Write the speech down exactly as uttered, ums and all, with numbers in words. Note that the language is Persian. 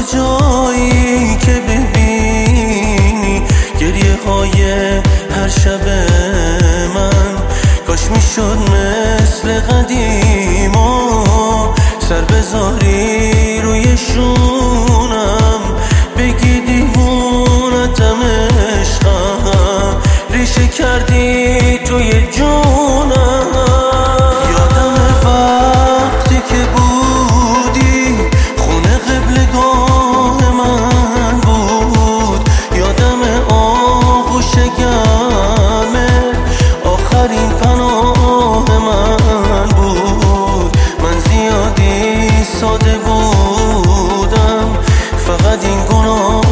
جایی که ببینی گریه های هر شب من، کاش میشد مثل قدیما سر بذاری روی شونم، بگی دیوونتم عشقم، ریشه کردی توی جونم. یادم وقتی که بودی خونه قبلگاه من بود، یادم آغوش گرمه آخرین پناه من بود. من زیادی ساده بودم، فقط این گناه